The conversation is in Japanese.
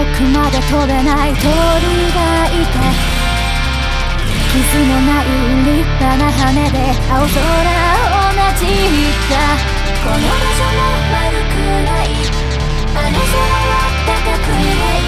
くまで飛べない鳥がいた。傷のない立派な羽で青空をなじった。この場所も悪くない、あの空は高くない。